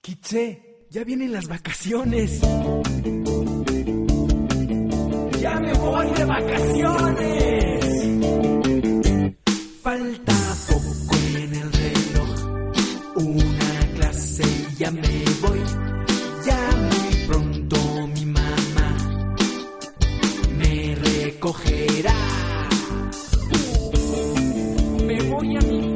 Kitse, ya vienen las vacaciones. ¡Ya me voy de vacaciones! Falta poco en el reloj, una clase y ya me voy. Ya muy pronto mi mamá me recogerá. Me voy a mi